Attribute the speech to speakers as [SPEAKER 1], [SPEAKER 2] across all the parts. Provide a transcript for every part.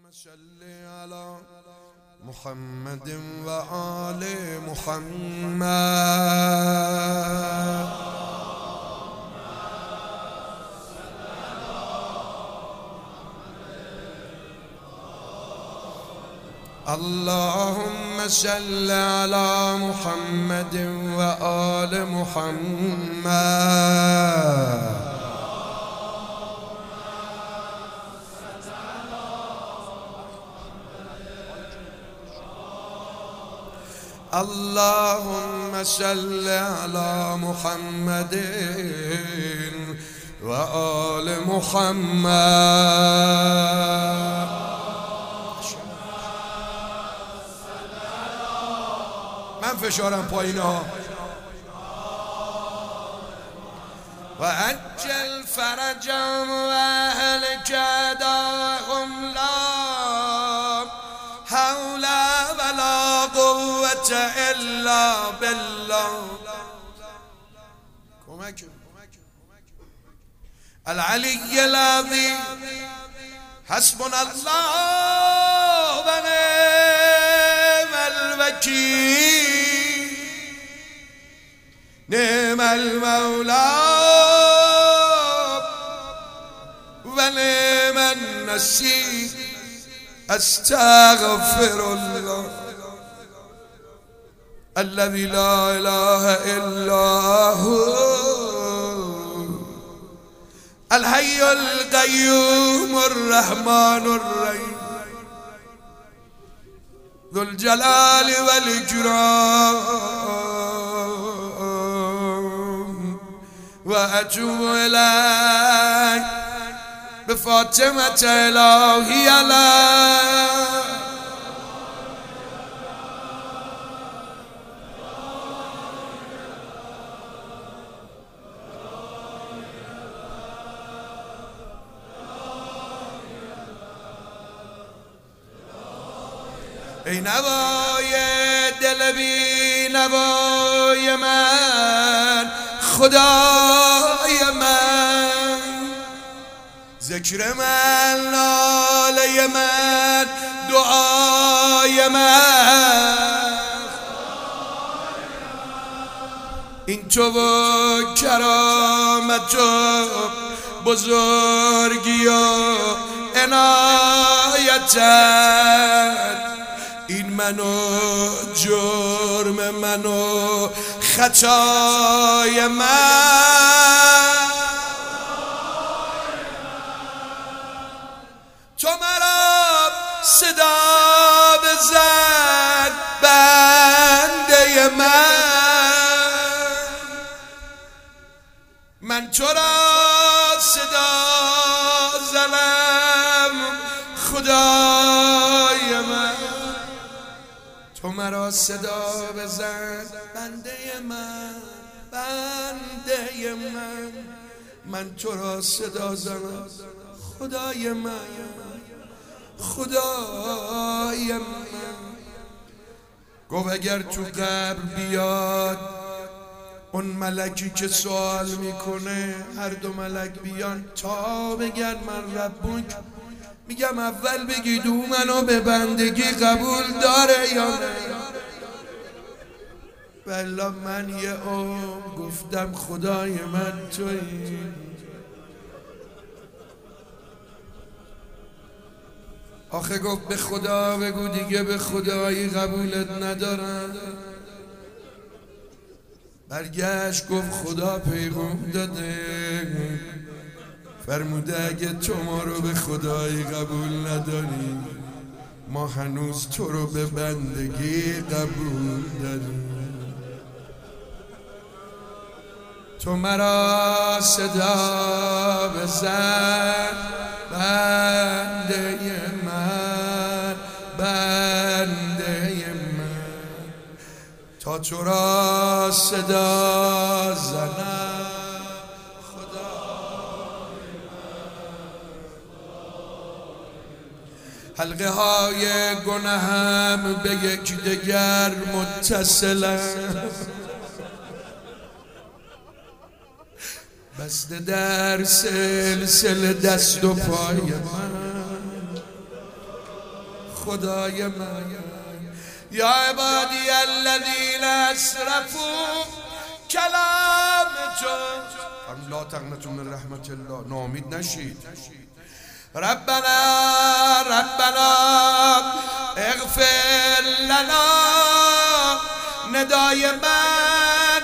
[SPEAKER 1] صل على محمد وآل محمد. اللهم صل على محمد وآل محمد. اللهم صل على محمد وآل محمد. من فشارم پایینا. و عجل فرجم و اهل کداهم لا حول ولا قوة الا بالله. کمک العلی العظیم. حسبنا الله و نعم الوکیل. نعم المولى و نعم النصير. استغفر الله الذي لا اله الا هو الحي القيوم الرحمن الرحيم ذو الجلال والإكرام. وأتوب إليك بفاطمة إلهي عليك. ای نوای دل بی نوای من خدای من. ذکر من ناله من دعای من. این تو و کرامت و بزرگی و عنایتت. این منو جرم منو خطای من. تو مرا صدا بزن بنده من تو را صدا زنم خدای من. تو مرا صدا بزن بنده من تو را صدا زنم خدای من. گفت اگر تو قبر بیاد اون ملکی که سوال میکنه، هر دو ملک بیان تا بگن من ربک، میگم اول بگید او منو به بندگی قبول داره یا نه. والله من یه گفتم خدای من تویی. آخه گفت به خدا بگو دیگه به خدایی قبولت ندارم. برگشت گفت خدا پیغام داده فرموده اگه تو ما رو به خدایی قبول نداری ما هنوز تو رو به بندگی قبول داریم. تو مرا صدا بزن بنده من تا تو را صدا زنم خدای من. حلقه های گناهم به یکدیگر متصلند. بسته در سلسله دست و پای من. خدای من. یا عبادی الذین اسرفوا کلام تو لا تقنطوا من رحمت الله، ناامید نشید. ربنا اغفر لنا، ندای من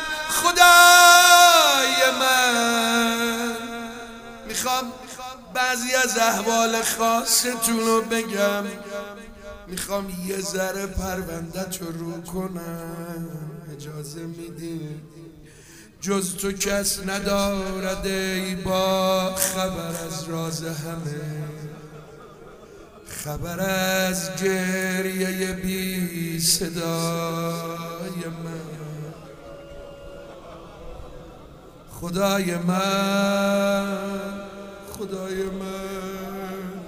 [SPEAKER 1] خدای من. میخوام بعضی از احوال خاصتون رو بگم، میخوام یه ذره پروندت رو کنم، اجازه میدی؟ جز تو کس ندارد ای با خبر از راز همه، خبر از گریه بی صدای من. خدای من، خدای من،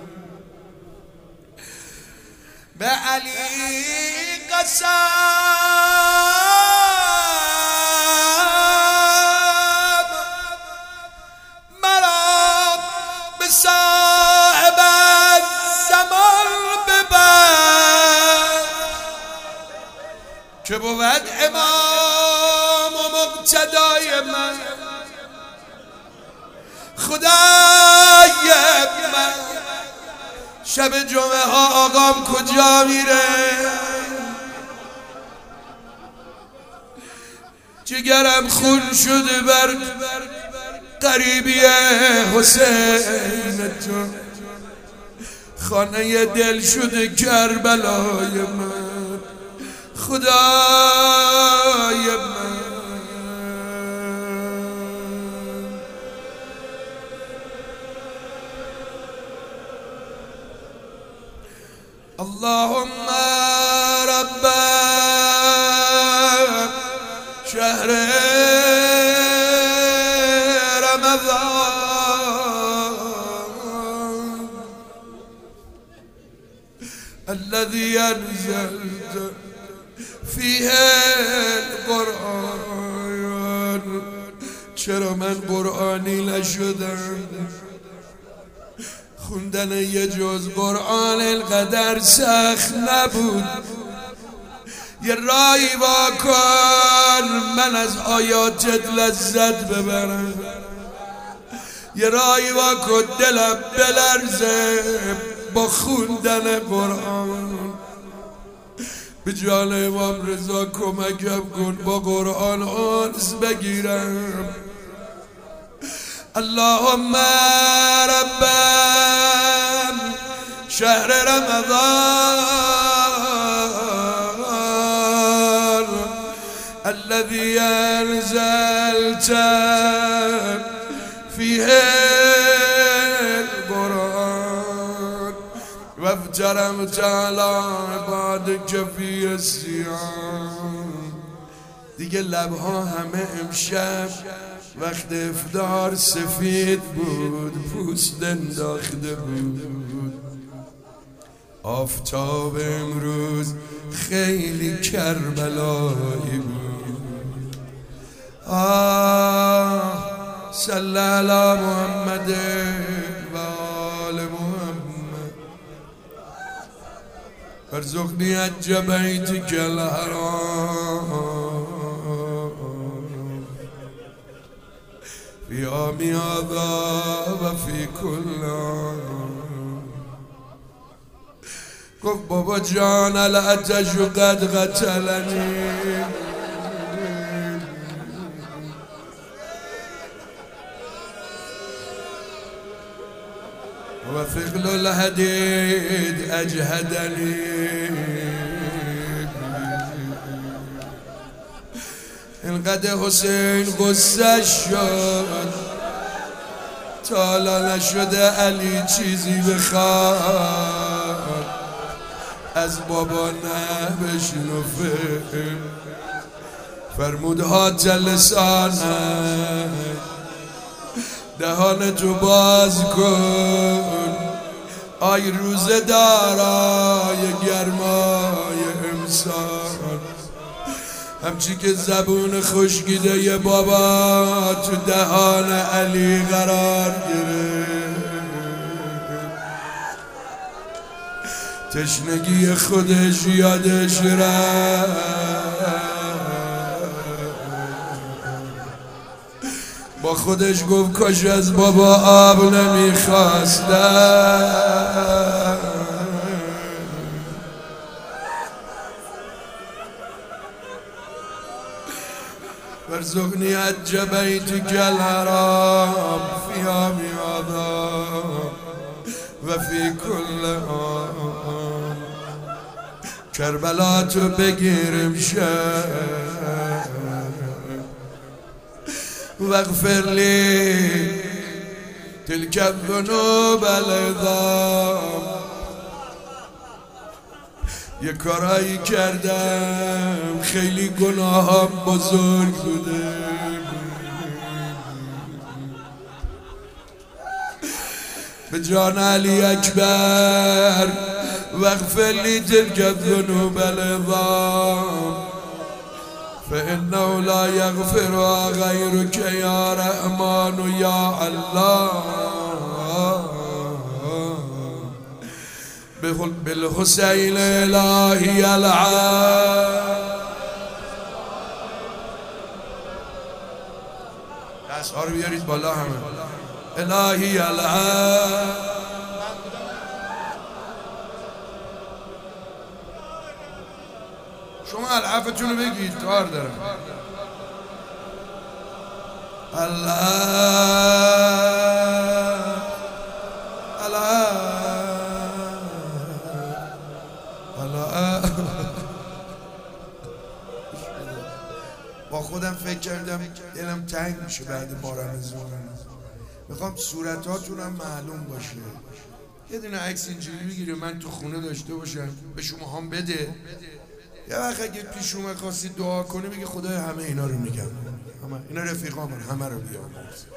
[SPEAKER 1] به علی قسم مرا به صاحب زمان ببر، که بود امام و مقتدای من. خدای من، شب جمعه ها آقام کجا میره؟ جگرم خون شده بر قریبی حسین تو، خانه دل شده کربلای من. خدای من، اللهم رب شهر رمضان الذي أنزلت فيه القرآن. چرا من قرآنی نشدم؟ خوندن یه جز قرآن القدر سخت نبود. یه رایی واکن من از آیاتت لذت ببرم، یه رایی واکن دلم بلرزه با خوندن قرآن. به جان امام رضا کمکم کن با قرآن انس بگیرم. اللهم رب شهر رمضان الذي أنزلت فيه القرآن وافترمت على عبادك في الصيام. دیگه لبها همه امشب وقت افطار سفید بود، پوست انداخته بود. آفتاب امروز خیلی کربلایی بود. صلی علی محمد و آل محمد ارزقنی حج بیتک الحرام فی عام هذا و فی کل عام. گفت بابا جان العطش قد قتلنی، و ثقل الحدید اجهدنی. اینقدر حسین غصه شد تا حالا نشده علی چیزی بخواد از بابا نه بشنفه. فرمود هات لسانه، دهان تو باز کن. آی روزه دارای گرمای امسال، همچی که زبون خشکیده ی بابا تو دهان علی قرار گرفت. تشنگی خودش یادش رفت، با خودش گفت کاش از بابا آب نمیخواستم. وارزقني عج بيتك الحرام في يوم عظام وفي كل آن. کربلا تو بگیرم شب واغفر لي تلك الذنوب العظام. یه کارایی کردم خیلی گناهام بزرگ بوده، به جان علی اکبر واغفر لی تلک الذنوب العظام فانه لا یغفرها غیرک یا رحمان یا الله. بالحسین الهی العام. دست‌ها رو بیارید بالا همه. الهی العام. شما العفتون رو بگید، کار دارم. با خودم فکر کردم دلم تنگ میشه بعد ما رمضان، میخوام صورتاتونم معلوم باشه. یه دونه عکس اینجوری بگیره من تو خونه داشته باشم به شما هم بده. یه وقت اگه پیش اومد خواستید دعا کنی بگی خدای همه اینا رو میگم، اینا رفیقامون، همه رو بیام.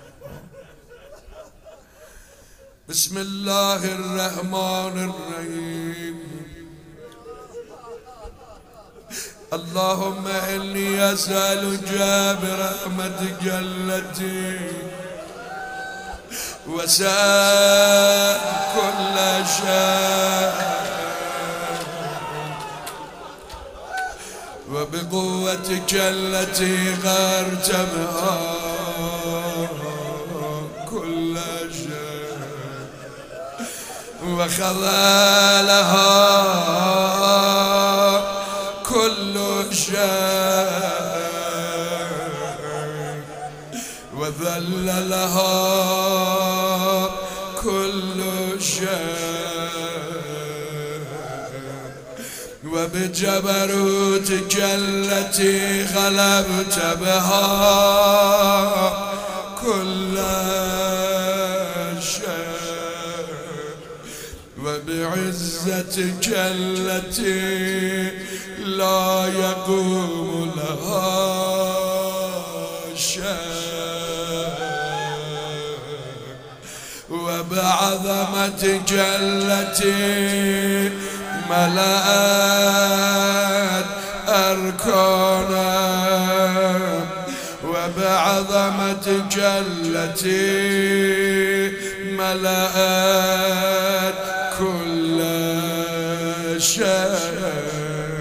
[SPEAKER 1] بسم الله الرحمن الرحیم. اللهم إني أسألك برحمتك التي وسعت كل شيء وبقوتك التي غرت بها كل شيء وخذلها كل شيء وذل لها كل شيء وبجبروتك التي غلبت بها كل شيء وبعزتك التي لا يقوم لها شيء وبعظمتك التي ملأت أركانا وبعظمتك التي ملأت كل شيء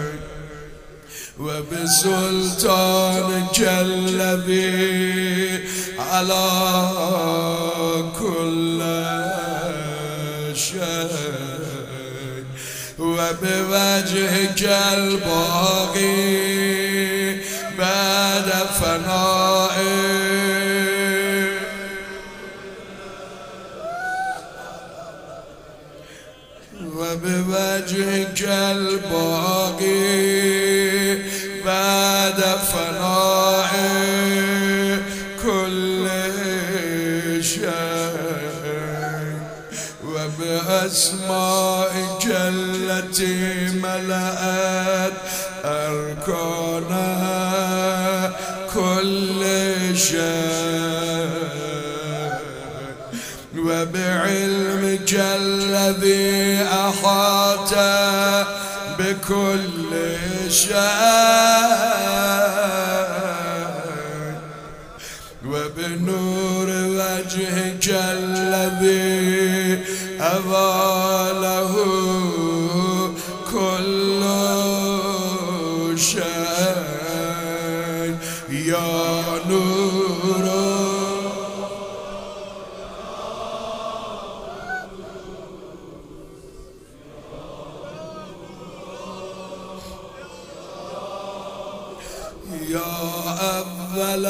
[SPEAKER 1] وبسلطانك الذي على كل شيء وبوجهك الباقي بعد فنائه وبوجهك الباقي بعد فناء كل شيء وبأسمائك التي ملأت أركان كل شيء وبعلمك الذي أحاط بكل شيء وبنور وجهك الذي أضاء له یا اول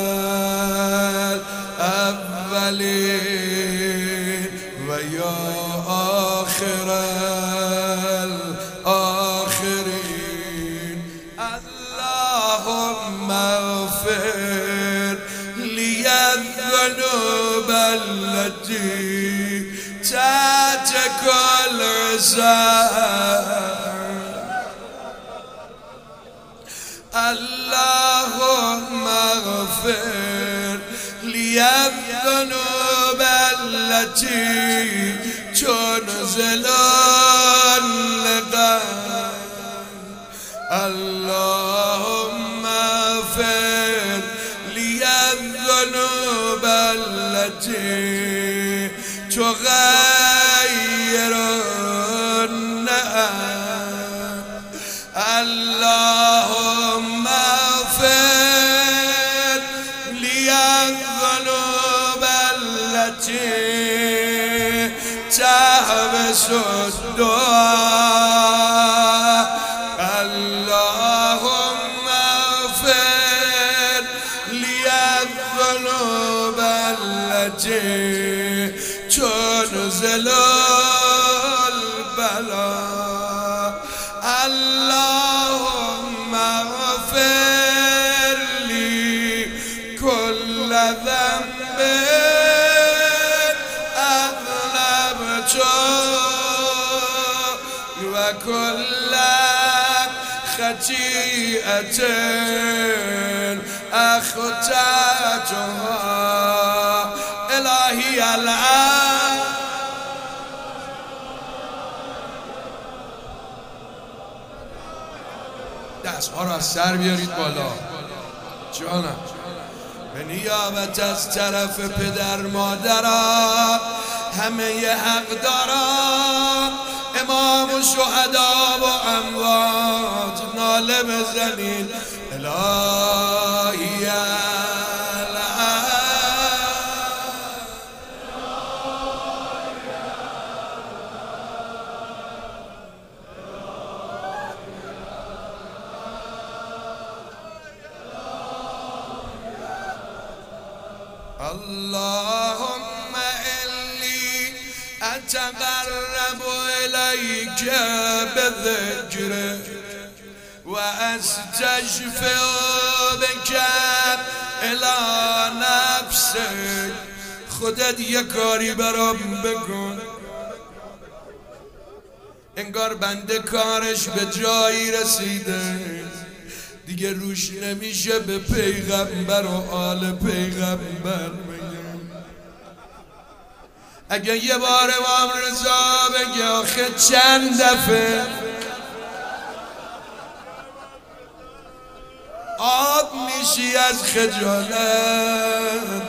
[SPEAKER 1] الاولین و یا آخر الاخرین اللهم اغفر لی الذنوب التي تحت كل عذاب اللهم اغفر لي الذنوب التي تنزل اللقاء اللهم اغفر لي الذنوب التي تغير النعم اللهم اغفر لي الذنوب التي تحبس الدعاء اللهم اغفر لي الذنوب التي تنزل البلاء اللهم اغفر لي كل ذنب أذنبته وكل خطيئة أخطأتها إلهي الآن دست‌ها را از سر بیارید بالا جانم به نیابت از طرف پدر مادرم همه حق دارم امام و شهدا و اموات ناله بزنید الهی اللهم إني أتقرب إليك بذكرك وأستشفع بك إلى نفسك خودت یه کاری برام بکن انگار بنده کارش به جایی رسیده دیگه روش نمیشه به پیغمبر و آل پیغمبر بگم اگه یه بار امام رضا بگه آخه چند دفعه آب میشی از خجالت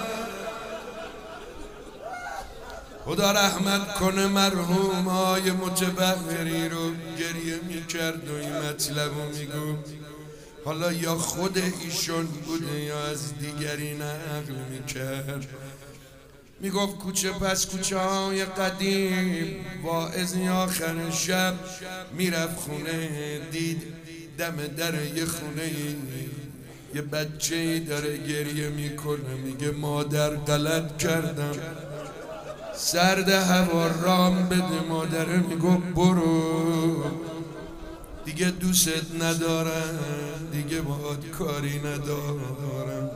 [SPEAKER 1] خدا رحمت کنه مرحوم های متبحری رو گریه میکرد و این مطلب رو میگو حالا یا خود ایشون بوده یا از دیگری نقل میکرد میگفت کوچه پس کوچه های قدیم واعظی آخر شب میرفت خونه دید دم در یه خونه یه بچه داره گریه میکنه میگه مادر غلط کردم سرد هوا رام بده مادره میگفت برو دیگه دوست ندارم دیگه باهات کاری ندارم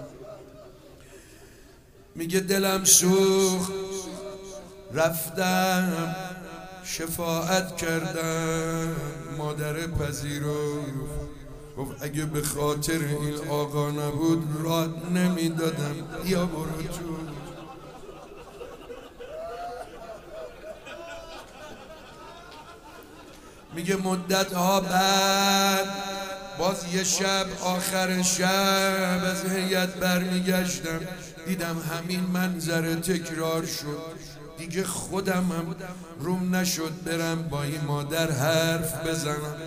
[SPEAKER 1] میگه دلم سوخت رفتم شفاعت کردم مادر پذیرفت گفت اگه به خاطر این آقا نبود راه نمیدادم یا برو تو میگه مدت ها بعد باز یه شب آخر شب از هیئت برمیگشتم دیدم همین منظره تکرار شد دیگه خودمم روم نشد برم با این مادر حرف بزنم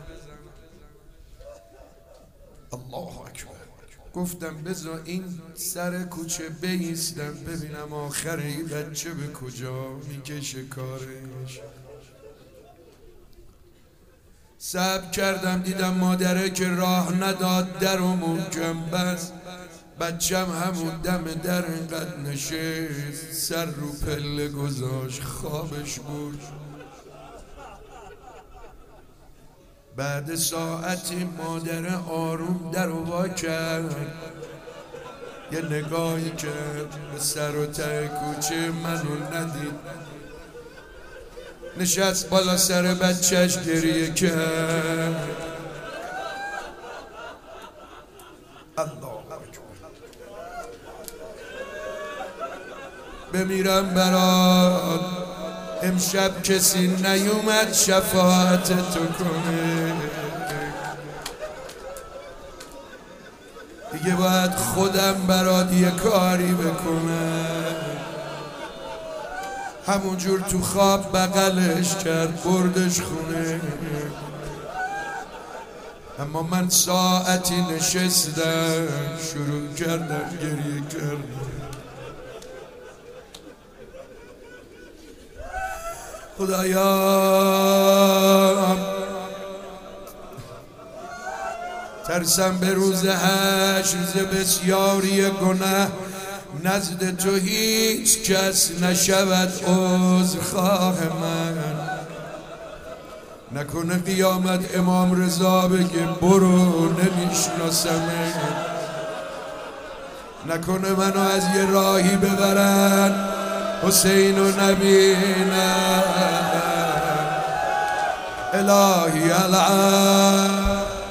[SPEAKER 1] الله اکبر گفتم بذار این سر کوچه بیستم ببینم آخر این بچه به کجا میکشه کارش صبر کردم دیدم مادره که راه نداد در و محکم بست. بچم همون دم در اینقدر نشست، سر رو پله گذاشت خوابش بود. بعد ساعتی مادر آروم در و وا کرد، یه نگاهی کرد به سر و ته کوچه منو ندید، نشست بالا سر بچهش گریه کرد. الله بمیرم برات، امشب کسی نیومد شفاعت تو کنه، دیگه باید خودم برات یه کاری بکنم. همونجور تو خواب بغلش کرد بردش خونه، اما من ساعتی نشستم شروع کردم گریه کردم. خدایا ترسم به روز حشر ز بسیاری گناه نزد تو هیچ کس نشود عذرخواه من. نکنه قیامت امام رضا بگه برو نمیشناسمه، نکنه منو از یه راهی ببرن حسین و نبینم. الهی العالم